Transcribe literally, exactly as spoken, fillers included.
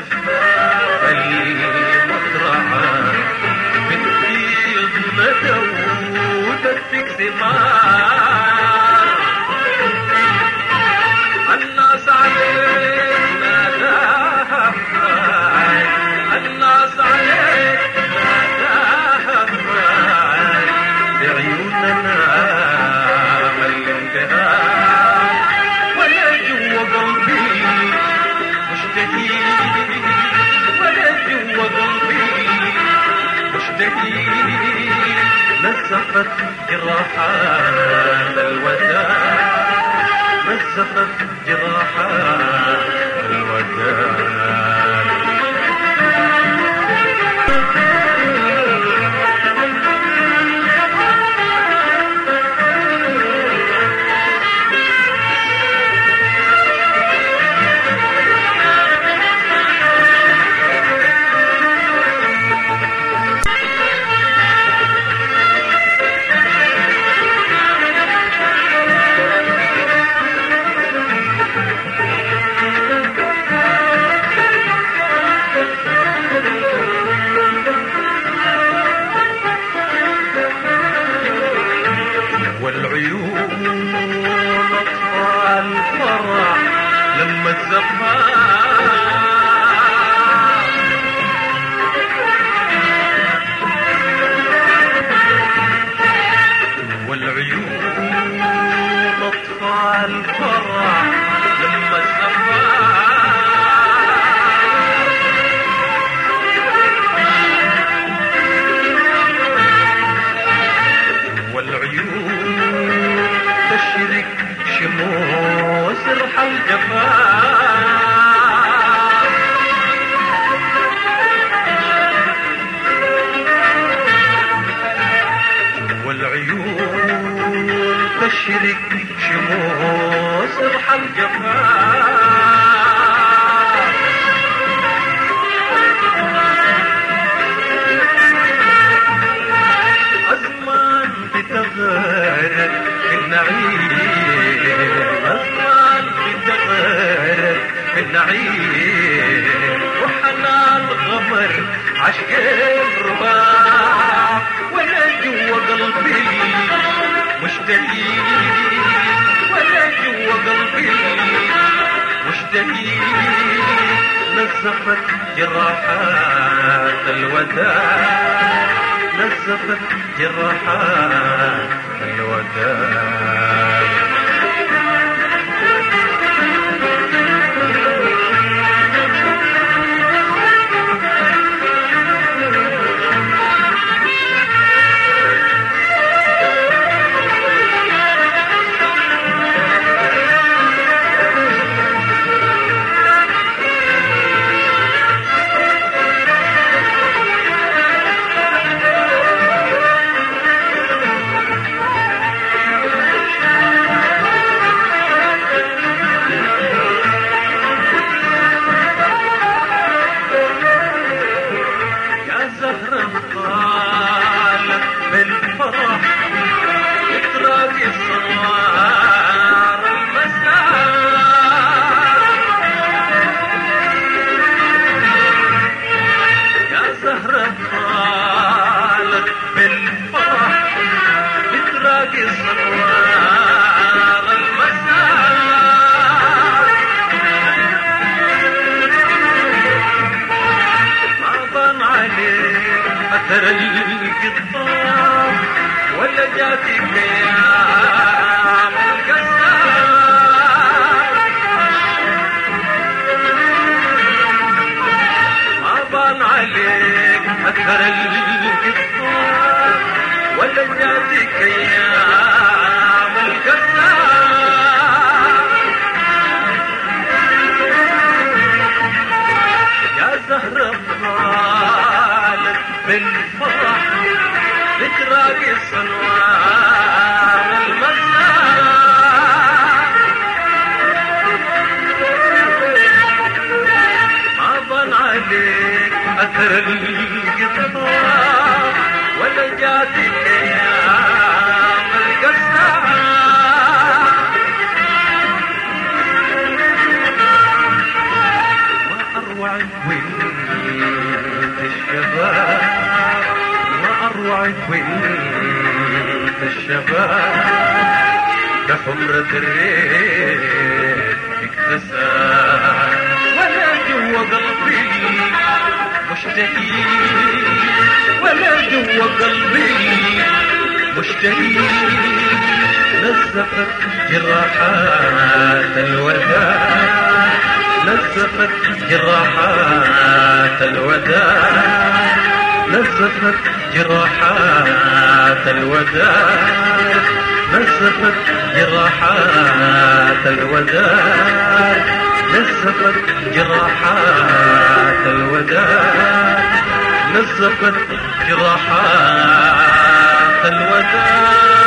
المزرعة بتفيض ندى وتدفك ثمار الناس عليك ناداها فراي الناس عليك ناداها فراي بعيوننا الانتهاء ولا جوا قلبي مشتهي ولا جوا قلبي مشتهي نزفت جراحات الوداع نزفت جراحات الوداع والعيون اطفال الفرح لما الزفاف والعيون اطفال الفرح لما الزفاف والعيون تشرك شموس رحى الجفاف والعيون تشرك شموس رحى الجفاف أزمان بتغير النعيم أزمان بتغير النعيم وحنان غمر عشق الرباع ولا جوا قلبي مشتهي ولا جوا قلبي مشتهي نزفت جراحات الوداع نزفت جراحات الوداع بالفرح اتراك الصوار المسار يا زهرة طالت بالفرح اتراك الصوار المسار ما ضن عليك أثر القطار ولا جاتك ايام القصار ما بان عليك اثر القطار ولا جاتك ايام القصار يا زهرة طالت بالفرح ذكراك الصنوار المسار ما ضن عليك أثر القطار ولا جاتك أيام القصار ما أروع وين بنت الشباب ما أروع بنت الشباب كحمرة الريح اكتساب ولا جوا قلبي مشتهي ولا جوا قلبي مشتهي نزفت جراحات الوداع نزفت جراحات الوداع نزفت جراحات الوداع نزفت جراحات الوداع نزفت جراحات الوداع نزفت جراحات الوداع